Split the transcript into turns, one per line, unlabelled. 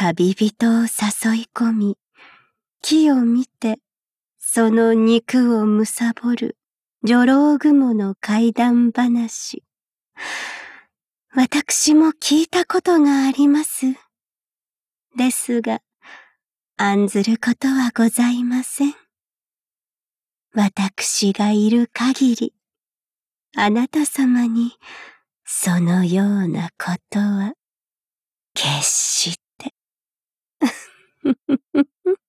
旅人を誘い込み、木を見て、その肉を貪る女郎雲の怪談話。私も聞いたことがあります。ですが、案ずることはございません。私がいる限り、あなた様にそのようなことは決して。